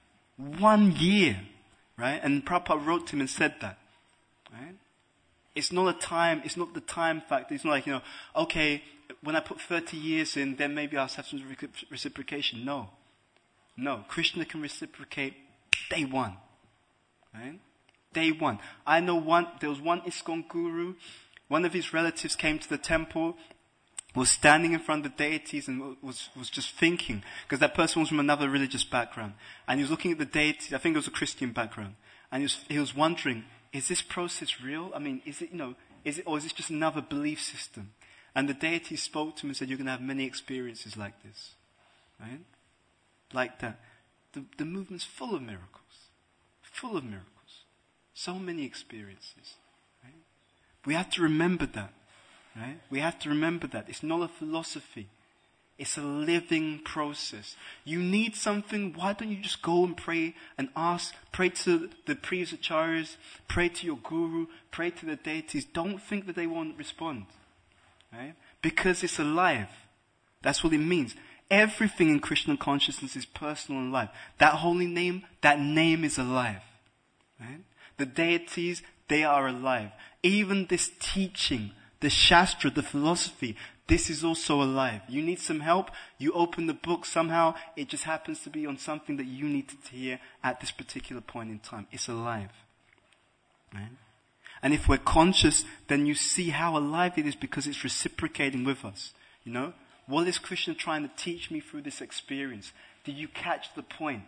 One year. Right? And Prabhupada wrote to him and said that. Right? It's not a time, it's not the time factor. It's not like, you know, okay, when I put thirty years in, then maybe I'll have some reciprocation. No. No. Krishna can reciprocate day one. Right? Day one. I know one, there was one ISKCON guru, one of his relatives came to the temple, was standing in front of the deities and was, was just thinking, because that person was from another religious background. And he was looking at the deities, I think it was a Christian background. And he was, he was wondering, is this process real? I mean, is it, you know, is it, or is this just another belief system? And the deity spoke to him and said, you're going to have many experiences like this. Right? Like that. The, the movement's full of miracles. Full of miracles. So many experiences. Right? We have to remember that. Right? We have to remember that. It's not a philosophy. It's a living process. You need something, why don't you just go and pray and ask, pray to the previous acharyas, pray to your guru, pray to the deities. Don't think that they won't respond. Right? Because it's alive. That's what it means. Everything in Krishna consciousness is personal and alive. That holy name, that name is alive. Right? The deities, they are alive. Even this teaching, the Shastra, the philosophy, this is also alive. You need some help, you open the book, somehow it just happens to be on something that you needed to hear at this particular point in time. It's alive. Right? And if we're conscious, then you see how alive it is because it's reciprocating with us. You know? What is Krishna trying to teach me through this experience? Did you catch the point?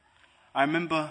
I remember,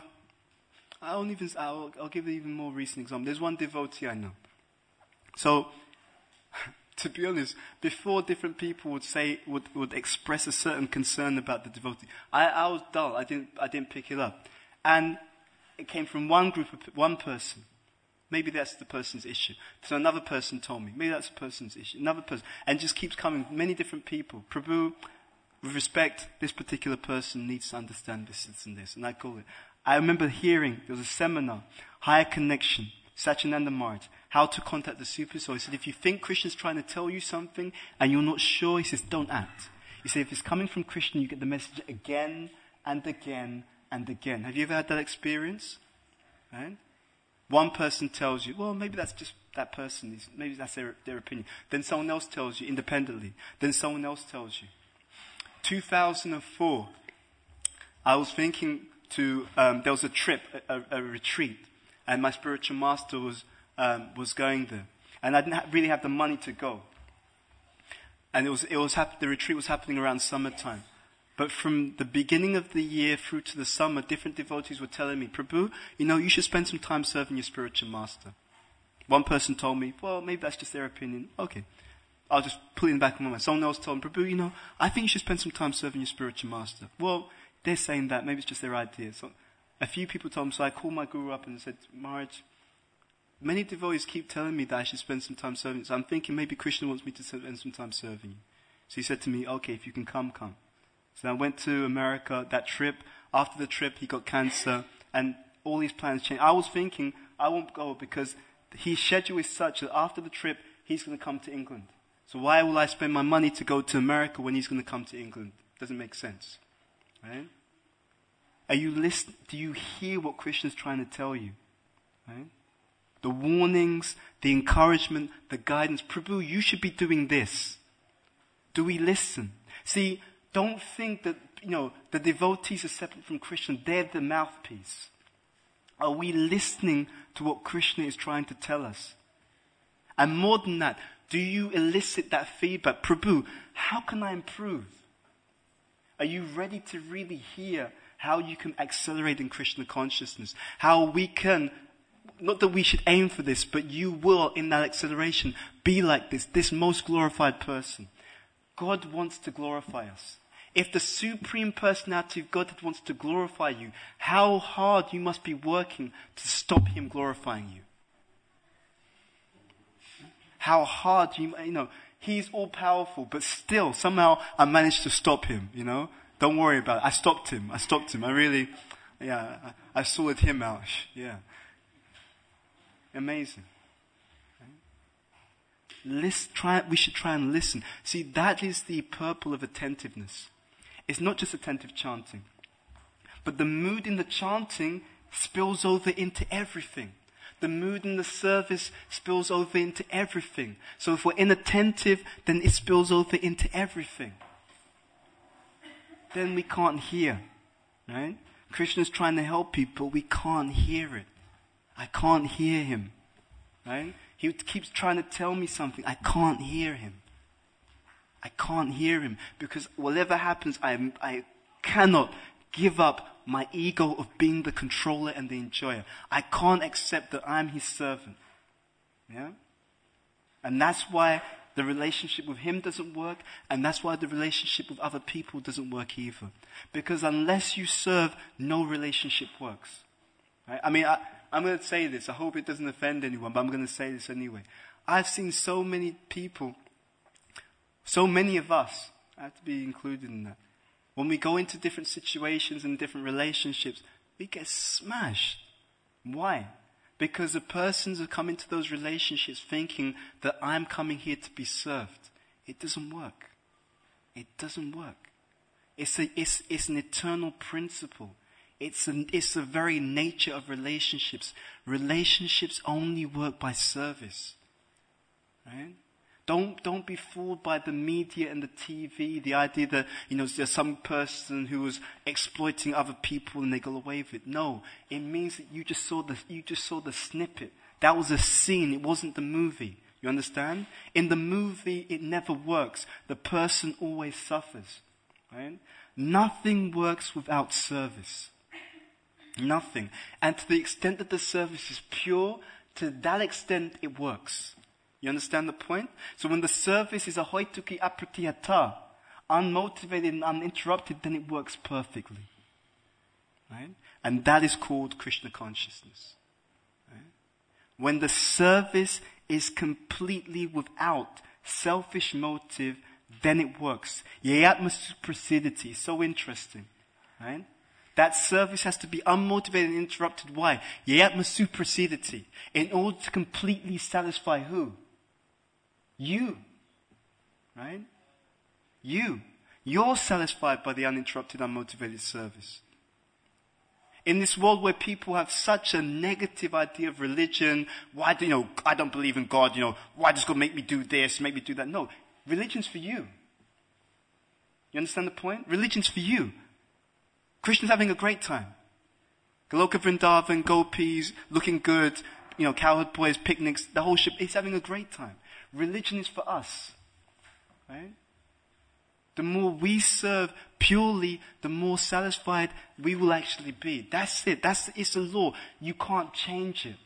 I don't even, I'll, I'll give an even more recent example. There's one devotee I know. So, to be honest, before different people would say, would, would express a certain concern about the devotee, I, I was dull. I didn't, I didn't pick it up. And it came from one group of, one person. Maybe that's the person's issue. So another person told me, maybe that's the person's issue. Another person. And it just keeps coming, many different people. Prabhu, with respect, this particular person needs to understand this, this and this. And I call it. I remember hearing, there was a seminar, Higher Connection, Satyananda Maharaj, how to contact the super soul. He said, if you think Krishna's trying to tell you something and you're not sure, he says, don't act. He said, if it's coming from Krishna, you get the message again and again and again. Have you ever had that experience? Right? One person tells you, well, maybe that's just that person, is, maybe that's their, their opinion. Then someone else tells you independently. Then someone else tells you. two thousand four, I was thinking to, um, there was a trip, a, a, a retreat, and my spiritual master was, um, was going there. And I didn't ha- really have the money to go. And it was, it was hap- the retreat was happening around summertime. But from the beginning of the year through to the summer, different devotees were telling me, Prabhu, you know, you should spend some time serving your spiritual master. One person told me, well, maybe that's just their opinion. Okay. I'll just put it in the back of my mind. Someone else told me, Prabhu, you know, I think you should spend some time serving your spiritual master. Well, they're saying that. Maybe it's just their idea. So a few people told me, so I called my guru up and said, Maharaj, many devotees keep telling me that I should spend some time serving. So I'm thinking maybe Krishna wants me to spend some time serving you. So he said to me, okay, if you can come, come. So I went to America, that trip. After the trip, he got cancer, and all his plans changed. I was thinking, I won't go because his schedule is such that after the trip, he's going to come to England. So why will I spend my money to go to America when he's going to come to England? Doesn't make sense. Right? Are you listen? Do you hear what Krishna is trying to tell you? Right? The warnings, the encouragement, the guidance. Prabhu, you should be doing this. Do we listen? See, don't think that, you know, the devotees are separate from Krishna. They're the mouthpiece. Are we listening to what Krishna is trying to tell us? And more than that, do you elicit that feedback? Prabhu, how can I improve? Are you ready to really hear how you can accelerate in Krishna consciousness? How we can, not that we should aim for this, but you will, in that acceleration, be like this, this most glorified person. God wants to glorify us. If the Supreme Personality of Godhead wants to glorify you, how hard you must be working to stop Him glorifying you. How hard you, you know, He's all powerful, but still, somehow I managed to stop Him, you know. Don't worry about it. I stopped Him. I stopped Him. I really, yeah, I, I sorted Him out. Yeah. Amazing. Listen, try, we should try and listen. See, that is the purple of attentiveness. It's not just attentive chanting. But the mood in the chanting spills over into everything. The mood in the service spills over into everything. So if we're inattentive, then it spills over into everything. Then we can't hear. Right? Krishna's trying to help people, we can't hear it. I can't hear Him. Right? He keeps trying to tell me something. I can't hear Him. I can't hear Him because whatever happens, I, I cannot give up my ego of being the controller and the enjoyer. I can't accept that I'm His servant. Yeah? And that's why the relationship with Him doesn't work, and that's why the relationship with other people doesn't work either. Because unless you serve, no relationship works. Right? I mean, I, I'm going to say this. I hope it doesn't offend anyone, but I'm going to say this anyway. I've seen so many people, so many of us, I have to be included in that. When we go into different situations and different relationships, we get smashed. Why? Because the persons who come into those relationships thinking that I'm coming here to be served. It doesn't work. It doesn't work. It's a, it's, it's an eternal principle. It's an, it's the very nature of relationships. Relationships only work by service. Right? Don't, don't be fooled by the media and the T V, the idea that, you know, there's some person who was exploiting other people and they go away with it. No, it means that you just saw the, you just saw the snippet. That was a scene, it wasn't the movie. You understand? In the movie, it never works. The person always suffers. Right? Nothing works without service. Nothing. And to the extent that the service is pure, to that extent it works. You understand the point? So when the service is a hoituki apratiyata, unmotivated and uninterrupted, then it works perfectly. Right? And that is called Krishna consciousness. Right? When the service is completely without selfish motive, then it works. Yayatma suprasiditi, so interesting. Right? That service has to be unmotivated and interrupted. Why? Yayatma suprasiditi. In order to completely satisfy who? You. Right? You. You're satisfied by the uninterrupted, unmotivated service. In this world where people have such a negative idea of religion, why do you know, I don't believe in God, you know, why does God make me do this, make me do that? No, religion's for you. You understand the point? Religion's for you. Krishna's having a great time. Goloka Vrindavan, gopis, looking good, you know, cowherd boys, picnics, the whole ship, he's having a great time. Religion is for us. Right? The more we serve purely, the more satisfied we will actually be. That's it. That's it's the law. You can't change it.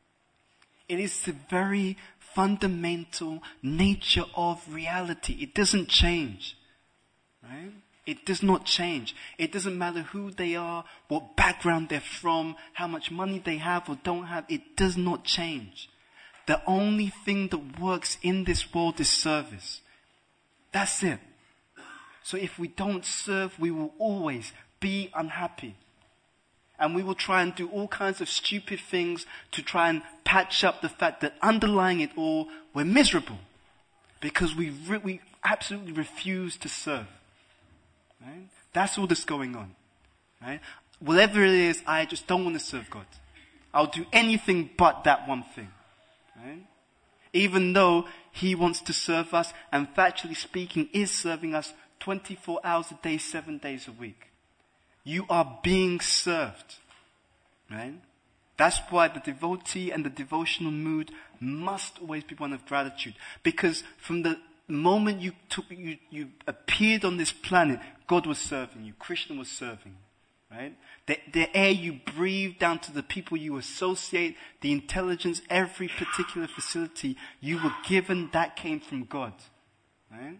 It is the very fundamental nature of reality. It doesn't change. Right? It does not change. It doesn't matter who they are, what background they're from, how much money they have or don't have. It does not change. The only thing that works in this world is service. That's it. So if we don't serve, we will always be unhappy. And we will try and do all kinds of stupid things to try and patch up the fact that underlying it all, we're miserable. Because we re- we absolutely refuse to serve. Right? That's all that's going on. Right? Whatever it is, I just don't want to serve God. I'll do anything but that one thing. Right? Even though He wants to serve us and factually speaking is serving us twenty-four hours a day, seven days a week. You are being served. Right? That's why the devotee and the devotional mood must always be one of gratitude. Because from the moment you took, you, you appeared on this planet, God was serving you. Krishna was serving you. Right? The, the air you breathe down to the people you associate, the intelligence, every particular facility you were given, that came from God. Right?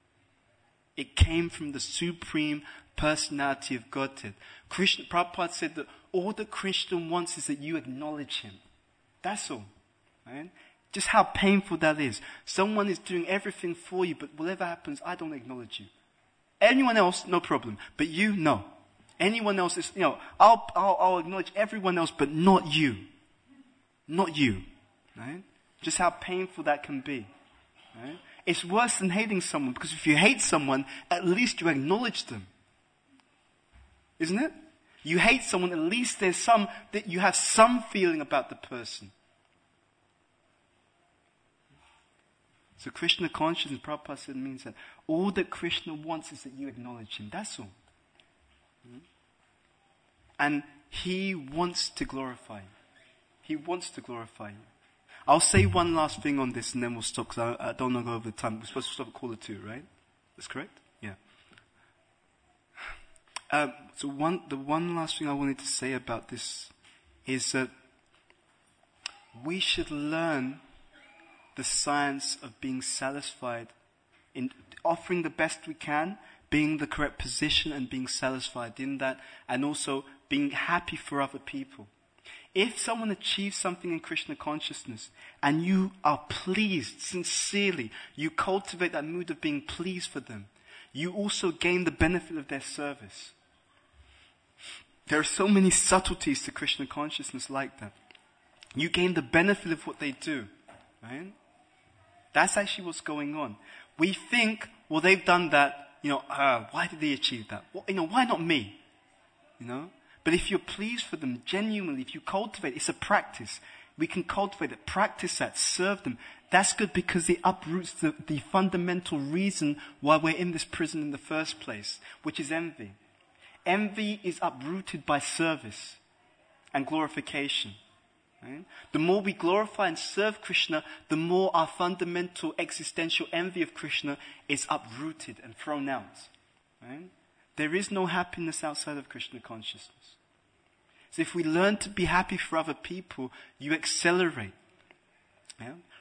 It came from the supreme personality of Godhead. Krishna, Prabhupada said that all the Krishna wants is that you acknowledge Him. That's all. Right? Just how painful that is. Someone is doing everything for you, but whatever happens, I don't acknowledge you. Anyone else, no problem. But you, no. Anyone else is, you know, I'll, I'll, I'll acknowledge everyone else, but not you. Not you. Right? Just how painful that can be. Right? It's worse than hating someone, because if you hate someone, at least you acknowledge them. Isn't it? You hate someone, at least there's some, that you have some feeling about the person. So Krishna consciousness, Prabhupada said, means that all that Krishna wants is that you acknowledge Him. That's all. And He wants to glorify you. He wants to glorify you. I'll say one last thing on this and then we'll stop, because I, I don't want to go over the time. We're supposed to stop at quarter two, right? That's correct? Yeah. Um, so one, the one last thing I wanted to say about this is that we should learn the science of being satisfied in offering the best we can, being in the correct position and being satisfied in that, and also being happy for other people. If someone achieves something in Krishna consciousness and you are pleased, sincerely, you cultivate that mood of being pleased for them, you also gain the benefit of their service. There are so many subtleties to Krishna consciousness like that. You gain the benefit of what they do, right? That's actually what's going on. We think, well, they've done that, you know, uh, why did they achieve that? Well, you know, why not me? You know? But if you're pleased for them genuinely, if you cultivate, it's a practice. We can cultivate it, practice that, serve them. That's good because it uproots the, the fundamental reason why we're in this prison in the first place, which is envy. Envy is uprooted by service and glorification. Right? The more we glorify and serve Krishna, the more our fundamental existential envy of Krishna is uprooted and thrown out. Right? There is no happiness outside of Krishna consciousness. So if we learn to be happy for other people, you accelerate. Yeah?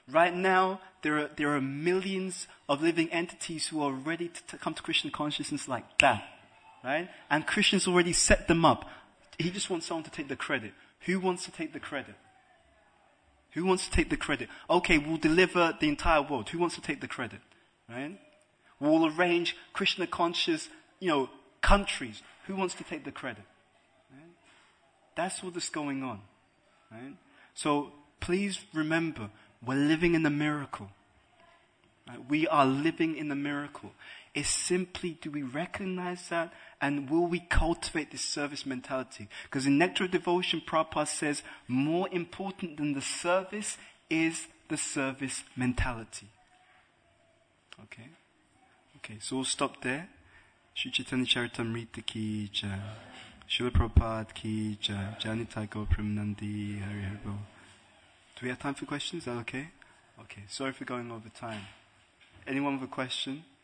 Right now, there are, there are millions of living entities who are ready to t- come to Krishna consciousness like that. Right? And Krishna's already set them up. He just wants someone to take the credit. Who wants to take the credit? Who wants to take the credit? Okay, we'll deliver the entire world. Who wants to take the credit? Right? We'll arrange Krishna conscious, you know, countries. Who wants to take the credit? Right? That's what is going on. Right? So please remember, we're living in a miracle. Right? We are living in a miracle. It's simply, do we recognize that? And will we cultivate this service mentality? Because in Nectar of Devotion, Prabhupada says, more important than the service is the service mentality. Okay? Okay, so we'll stop there. Shri Chaitanya Charitamrita ki jai. Srila Prabhupada ki jai. Janitai Gopramanandi Hari Hari Bol. Do we have time for questions? Is that okay? Okay, sorry for going over time. Anyone with a question?